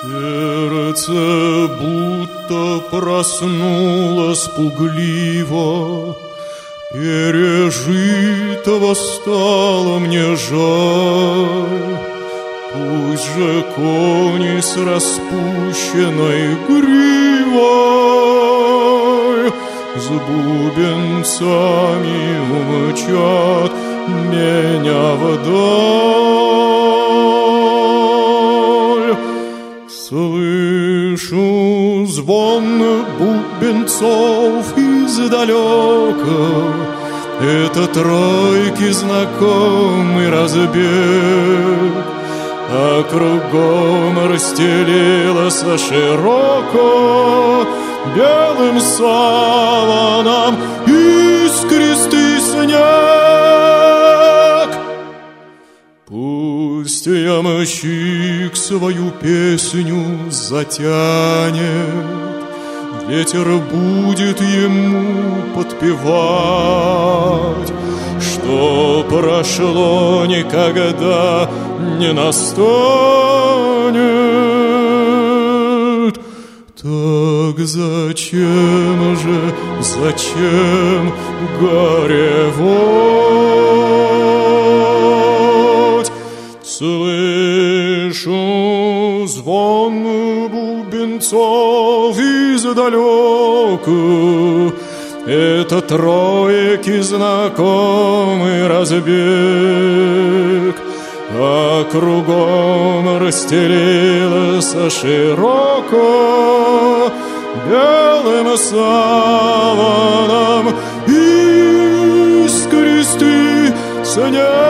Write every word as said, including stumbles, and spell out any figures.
Сердце будто проснулось пугливо, пережитого стало мне жаль. Пусть же кони с распущенной гривой с бубенцами умчат меня вдаль. Слышу звон бубенцов издалека, это тройки знакомый разбег, а кругом расстелилась широко белым саваном искристый снег. Пусть ямщик свою песню затянет, ветер будет ему подпевать, что прошло никогда не настанет. Так зачем же, зачем горевать? Слышу звон бубенцов издалека, это троеки знакомый разбег, а кругом расстелилась широко белым саваном искристый снег.